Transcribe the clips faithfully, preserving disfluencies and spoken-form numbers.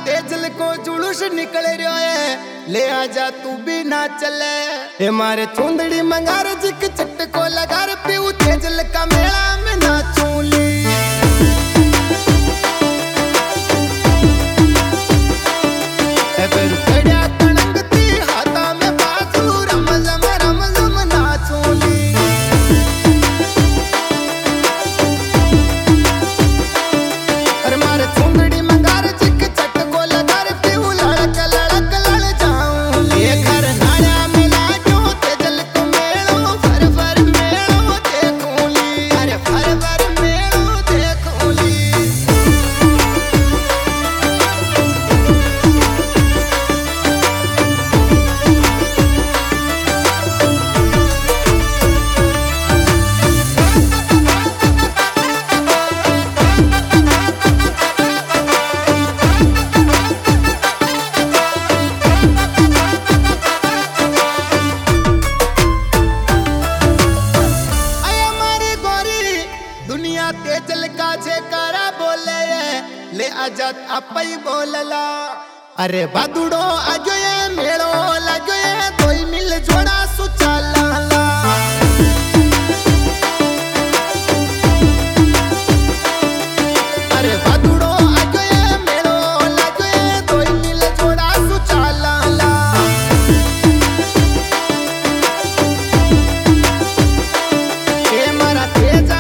तेजल को जुलूस निकल रहा है, ले आजा तू भी ना चले। हे मारे चुंदड़ी मंगार जिक चट को लगा रे पीऊ तेजल का मेला में नाचूं ली। तेजल का छेकारा बोले ले आजा आपई बोलला। अरे बादुड़ो आजो ये मेलो लागो ये कोई मिल जोड़ा सुचाला ला। अरे बादुड़ो आजो ये मेलो लागो ये कोई मिल जोड़ा सुचाला ला। ए मारा तेजा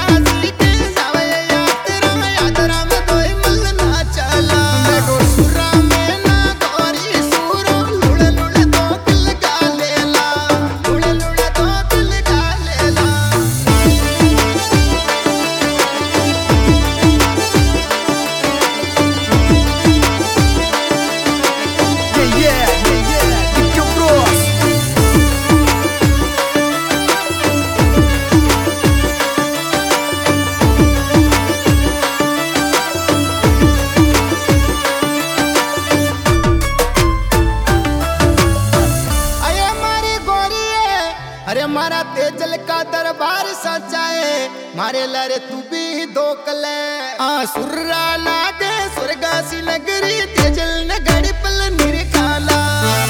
अरे मारा तेजल का दरबार सच्चा है, मारे लारे तू भी दो कले। आ सुर्रा लागे स्वर्गासी नगरी तेजल ने गड़ी पल निरखाला।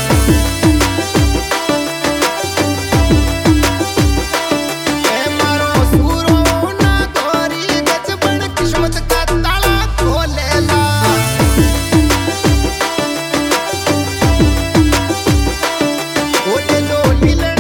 ए मारो सूरो ना गोरी गजबन किस्मत का ताला खोलेला। ओले जो लीलन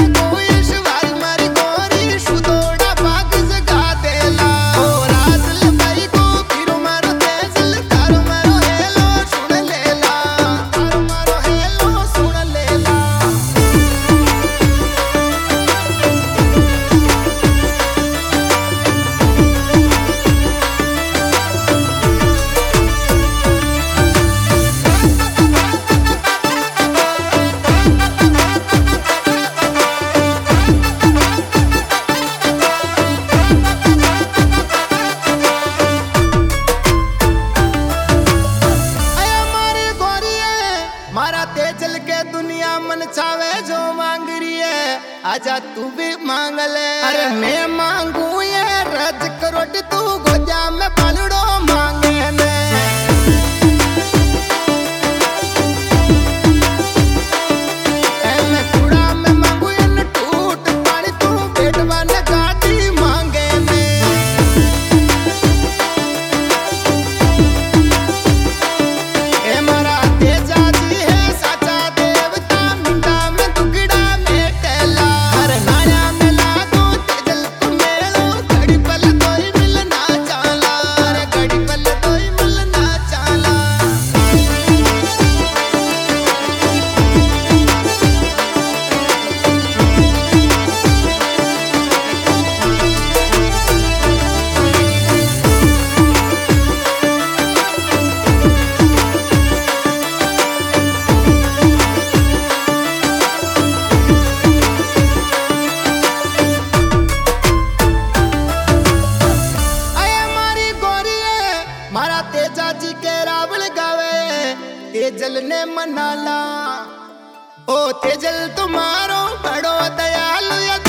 तेजल के दुनिया मन चावे जो मांग रही है, आजा तू भी मांग ले। अरे मैं मांगू ये रज करोड़ तू गोजा में पालड़ो मांगे ने। मैं कूड़ा में मांगू ये न टूट पानी तू बेटवा ने गाड़ी मांगे ने। ए मारा तेजा तेजाजी के रावण गावे तेजल ने मनाला। ओ तेजल तुम्हारो बड़ो दयालु।